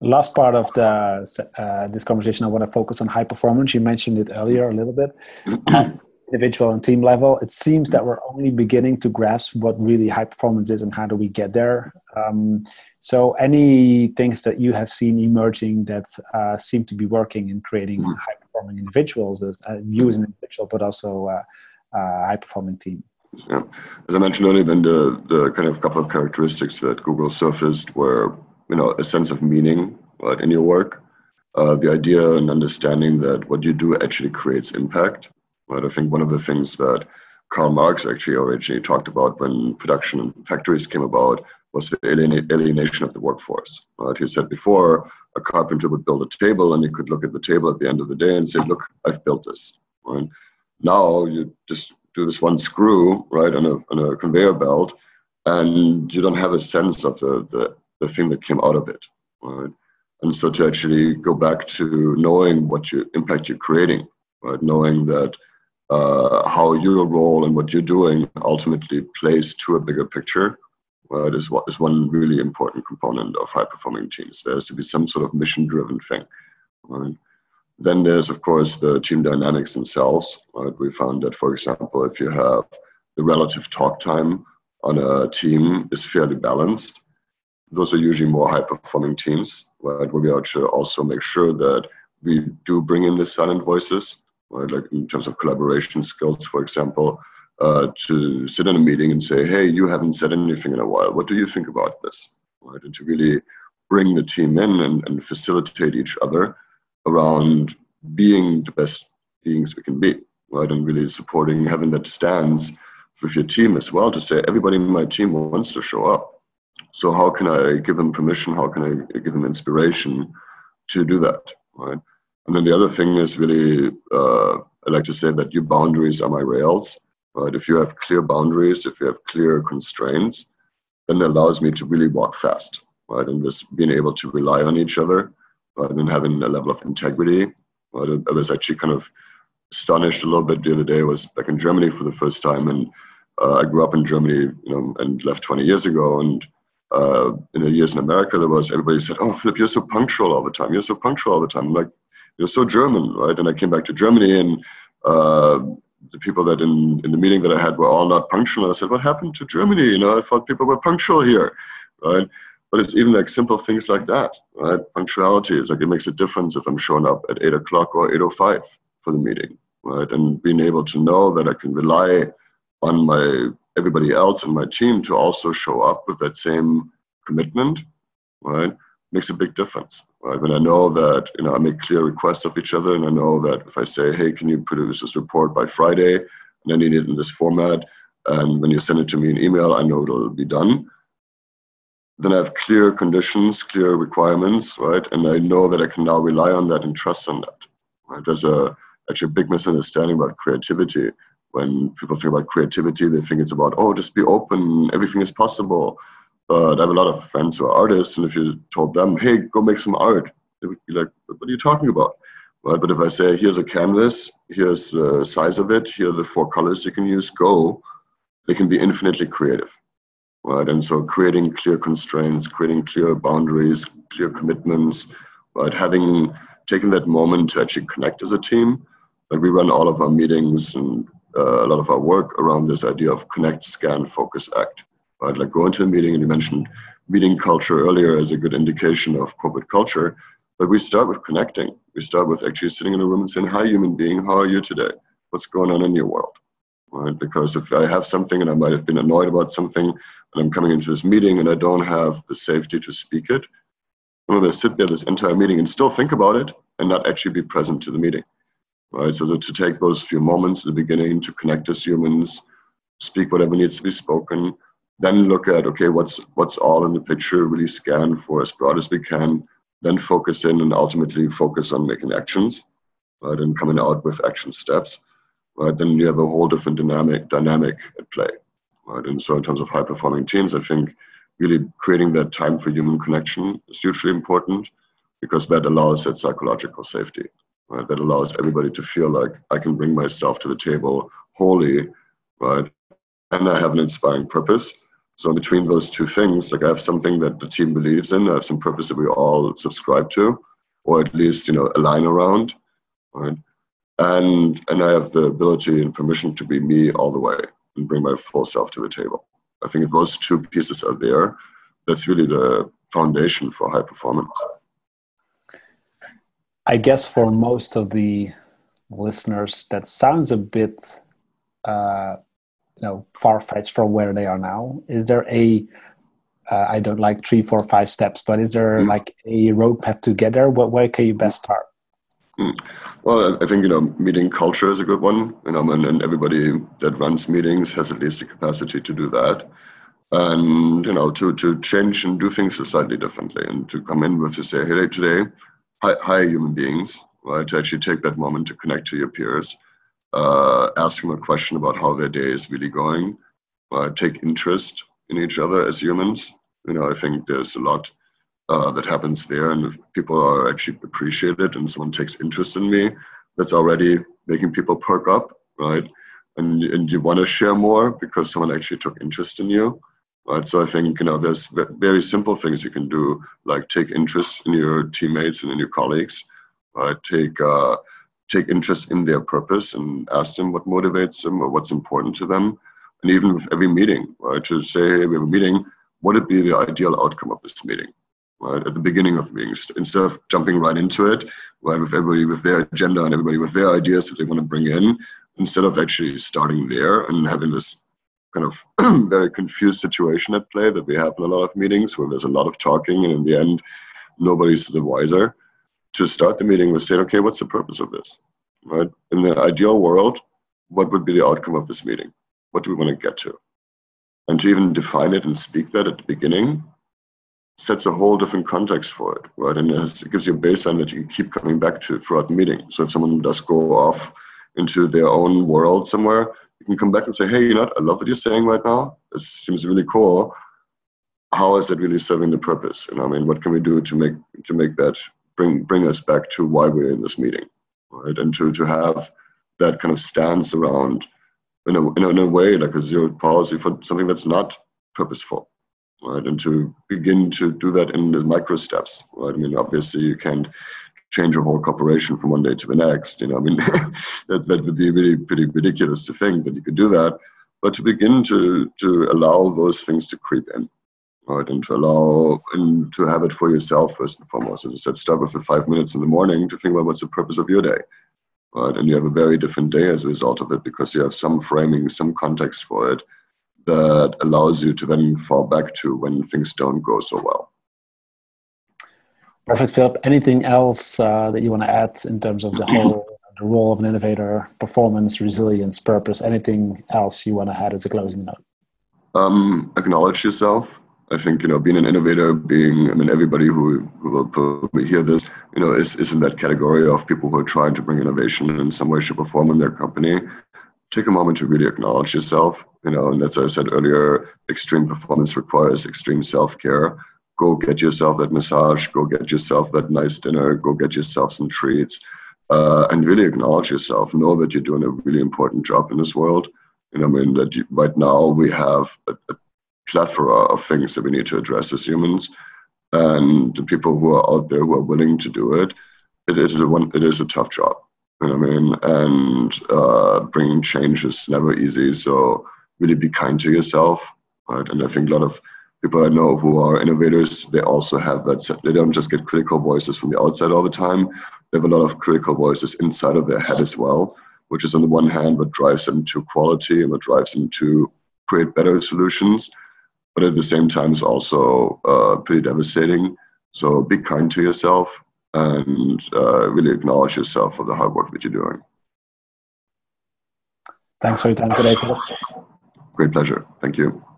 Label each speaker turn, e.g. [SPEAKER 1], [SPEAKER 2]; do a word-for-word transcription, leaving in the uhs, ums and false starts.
[SPEAKER 1] last part of the uh, this conversation, I want to focus on high performance. You mentioned it earlier a little bit. Um, individual and team level, it seems that we're only beginning to grasp what really high performance is and how do we get there. Um, so any things that you have seen emerging that uh, seem to be working in creating high performing individuals, as uh, you as an individual, but also uh, a high performing team?
[SPEAKER 2] Yeah, as I mentioned earlier, then the, the kind of couple of characteristics that Google surfaced were, you know, a sense of meaning, right, in your work, uh, the idea and understanding that what you do actually creates impact. Right? I think one of the things that Karl Marx actually originally talked about when production and factories came about was the alienation of the workforce. Right? He said before, a carpenter would build a table and you could look at the table at the end of the day and say, look, I've built this. Right? Now you just do this one screw, right, on a, on a conveyor belt, and you don't have a sense of the, the, the thing that came out of it. Right? And so to actually go back to knowing what you, impact you're creating, right? Knowing that Uh, how your role and what you're doing ultimately plays to a bigger picture, right, is what is one really important component of high-performing teams. There has to be some sort of mission-driven thing. Right? Then there's, of course, the team dynamics themselves. Right? We found that, for example, if you have the relative talk time on a team is fairly balanced, those are usually more high-performing teams, right? Where we actually also make sure that we do bring in the silent voices. Right, like in terms of collaboration skills, for example, uh, to sit in a meeting and say, hey, you haven't said anything in a while. What do you think about this? Right, and to really bring the team in and, and facilitate each other around being the best beings we can be, right? And really supporting, having that stance with your team as well to say, everybody in my team wants to show up. So how can I give them permission? How can I give them inspiration to do that, right? And then the other thing is really, uh, I like to say that your boundaries are my rails, right? If you have clear boundaries, if you have clear constraints, then it allows me to really walk fast, right? And this being able to rely on each other, right? And having a level of integrity, right? I was actually kind of astonished a little bit the other day. I was back in Germany for the first time, and uh, I grew up in Germany, you know, and left twenty years ago. And uh, in the years in America, there was, everybody said, oh, Philip, you're so punctual all the time. You're so punctual all the time. I'm like, you're so German, right? And I came back to Germany, and uh, the people that in, in the meeting that I had were all not punctual. I said, what happened to Germany? You know, I thought people were punctual here, right? But it's even like simple things like that, right? Punctuality is like, it makes a difference if I'm showing up at eight o'clock or eight oh five for the meeting, right? And being able to know that I can rely on my everybody else in my team to also show up with that same commitment, right? Makes a big difference, right? When I know that, you know, I make clear requests of each other, and I know that if I say, hey, can you produce this report by Friday, and I need it in this format, and when you send it to me in email, I know it'll be done, then I have clear conditions, clear requirements, right? And I know that I can now rely on that and trust on that, right? There's a, actually a big misunderstanding about creativity. When people think about creativity, they think it's about, oh, just be open, everything is possible. But I have a lot of friends who are artists, and if you told them, hey, go make some art, they would be like, what are you talking about? Right? But if I say, here's a canvas, here's the size of it, here are the four colors you can use, go, they can be infinitely creative. Right? And so creating clear constraints, creating clear boundaries, clear commitments, right? Having taken that moment to actually connect as a team. Like we run all of our meetings and uh, a lot of our work around this idea of connect, scan, focus, act. Right? Like go into a meeting, and you mentioned meeting culture earlier as a good indication of corporate culture, but we start with connecting. We start with actually sitting in a room and saying, hi, human being, how are you today? What's going on in your world? Right? Because if I have something and I might have been annoyed about something, and I'm coming into this meeting and I don't have the safety to speak it, I'm going to sit there this entire meeting and still think about it and not actually be present to the meeting. Right? So that to take those few moments at the beginning to connect as humans, speak whatever needs to be spoken, then look at, okay, what's what's all in the picture, really scan for as broad as we can, then focus in and ultimately focus on making actions, right, and coming out with action steps, right? Then you have a whole different dynamic dynamic at play, right? And so in terms of high-performing teams, I think really creating that time for human connection is hugely important, because that allows that psychological safety, right? That allows everybody to feel like I can bring myself to the table wholly, right? And I have an inspiring purpose. So between those two things, like I have something that the team believes in, I have some purpose that we all subscribe to, or at least, you know, align around, right? And and I have the ability and permission to be me all the way and bring my full self to the table. I think if those two pieces are there, that's really the foundation for high performance.
[SPEAKER 1] I guess for most of the listeners, that sounds a bit, uh, you know, far-fetched from where they are now. Is there a, uh, I don't like three, four, five steps, but is there mm. like a roadmap to get there? Where, where can you best start?
[SPEAKER 2] Mm. Well, I think, you know, meeting culture is a good one, you know, and, and everybody that runs meetings has at least the capacity to do that. And, you know, to, to change and do things slightly differently, and to come in with to say, hey, today, hi, hi human beings, right? To actually take that moment to connect to your peers, uh, ask them a question about how their day is really going, uh, take interest in each other as humans. You know, I think there's a lot uh, that happens there, and if people are actually appreciated and someone takes interest in me, that's already making people perk up, right? And, and you want to share more because someone actually took interest in you. Right, so I think, you know, there's very simple things you can do, like take interest in your teammates and in your colleagues, right? Take uh, take interest in their purpose and ask them what motivates them or what's important to them. And even with every meeting, right, to say, hey, we have a meeting, what would be the ideal outcome of this meeting, right? At the beginning of the meeting, instead of jumping right into it, right, with everybody with their agenda and everybody with their ideas that they want to bring in, instead of actually starting there and having this kind of very confused situation at play that we have in a lot of meetings where there's a lot of talking and in the end, nobody's the wiser, to start the meeting with saying, okay, what's the purpose of this, right? In the ideal world, what would be the outcome of this meeting? What do we want to get to? And to even define it and speak that at the beginning sets a whole different context for it, right? And it, has, it gives you a baseline that you keep coming back to throughout the meeting. So if someone does go off into their own world somewhere, you can come back and say, hey, you know what, I love what you're saying right now. It seems really cool. How is that really serving the purpose? And I mean, what can we do to make to make that bring bring us back to why we're in this meeting, right? And to, to have that kind of stance around, in a, in a, in a way, like a zero policy for something that's not purposeful, right? And to begin to do that in the micro steps, right? I mean, obviously you can't change a whole corporation from one day to the next. You know, I mean, that, that would be really pretty ridiculous to think that you could do that. But to begin to to allow those things to creep in, right, and to allow and to have it for yourself first and foremost. As I said, start with the five minutes in the morning to think about what's the purpose of your day, right? And you have a very different day as a result of it because you have some framing, some context for it that allows you to then fall back to when things don't go so well.
[SPEAKER 1] Perfect, Philip. Anything else uh, that you want to add in terms of the whole the role of an innovator, performance, resilience, purpose? Anything else you want to add as a closing note?
[SPEAKER 2] Um, acknowledge yourself. I think, you know, being an innovator, being, I mean, everybody who, who will probably hear this, you know, is, is in that category of people who are trying to bring innovation in some way, shape, or form in their company. Take a moment to really acknowledge yourself, you know, and as I said earlier, extreme performance requires extreme self-care. Go get yourself that massage, go get yourself that nice dinner, go get yourself some treats, uh, and really acknowledge yourself. Know that you're doing a really important job in this world. You know, I mean, that you, right now we have a, a plethora of things that we need to address as humans, and the people who are out there who are willing to do it, it is a one, it is a tough job. You know what I mean? And uh, bringing change is never easy. So really be kind to yourself, right? And I think a lot of people I know who are innovators, they also have that, they don't just get critical voices from the outside all the time. They have a lot of critical voices inside of their head as well, which is on the one hand what drives them to quality and what drives them to create better solutions. But at the same time, it's also uh, pretty devastating. So be kind to yourself and uh, really acknowledge yourself for the hard work that you're doing.
[SPEAKER 1] Thanks for your time today, Philip.
[SPEAKER 2] Great pleasure. Thank you.